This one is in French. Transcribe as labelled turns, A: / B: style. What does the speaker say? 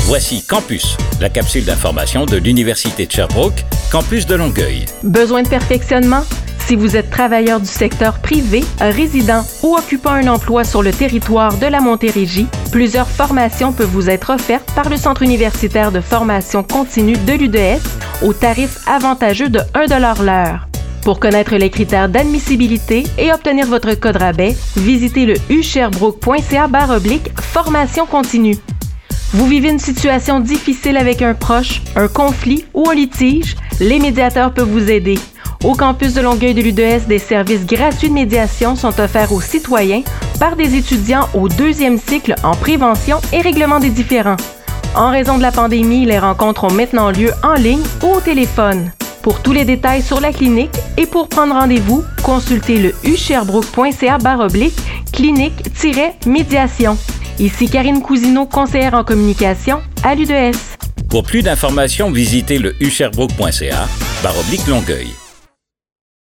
A: Voici Campus, la capsule d'information de l'Université de Sherbrooke, campus de Longueuil.
B: Besoin de perfectionnement? Si vous êtes travailleur du secteur privé, résident ou occupant un emploi sur le territoire de la Montérégie, plusieurs formations peuvent vous être offertes par le Centre universitaire de formation continue de l'UDS au tarif avantageux de 1 $ l'heure. Pour connaître les critères d'admissibilité et obtenir votre code rabais, visitez le usherbrooke.ca/formation continue. Vous vivez une situation difficile avec un proche, un conflit ou un litige? Les médiateurs peuvent vous aider. Au campus de Longueuil de l'UDS, des services gratuits de médiation sont offerts aux citoyens par des étudiants au 2e cycle en prévention et règlement des différends. En raison de la pandémie, les rencontres ont maintenant lieu en ligne ou au téléphone. Pour tous les détails sur la clinique et pour prendre rendez-vous, consultez le usherbrooke.ca/clinique-médiation. Ici Karine Cousineau, conseillère en communication à l'UDS.
A: Pour plus d'informations, visitez le usherbrooke.ca/Longueuil.